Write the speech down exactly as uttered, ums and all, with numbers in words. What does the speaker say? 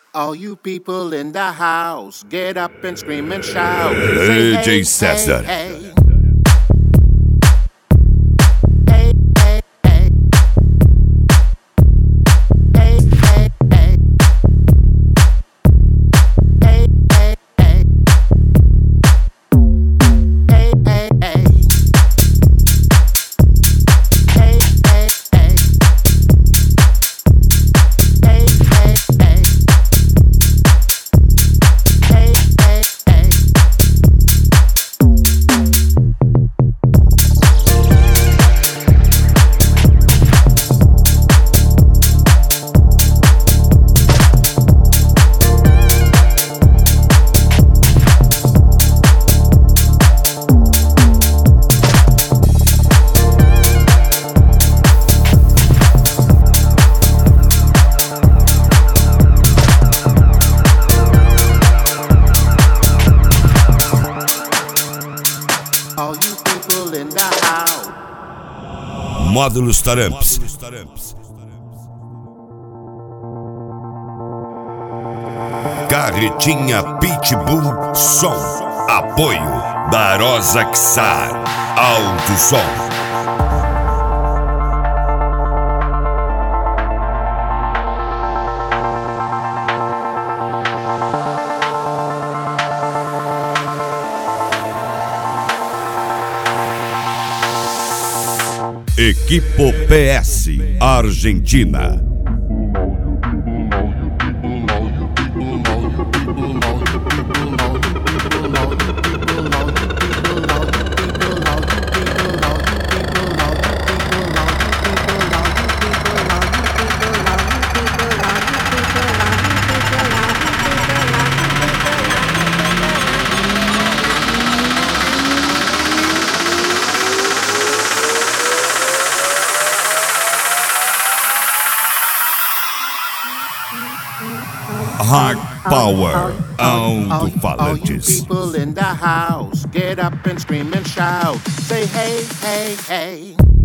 All you people in the house, get up and scream and shout. Hey, Say, J. César. Hey, hey. Hey, hey, hey. Hey, hey, hey. Hey, hey, hey. Hey, hey, hey. Hey, hey, hey. Hey, hey, hey. Hey, hey, hey. All you people in the house. Módulos Taramps. Carretinha Pitbull Som. Apoio da Arosa Xar. Alto Som. Equipo P S Argentina. Hard Power, alto-falantes. All you people in the house, get up and scream and shout. Say hey, hey, hey.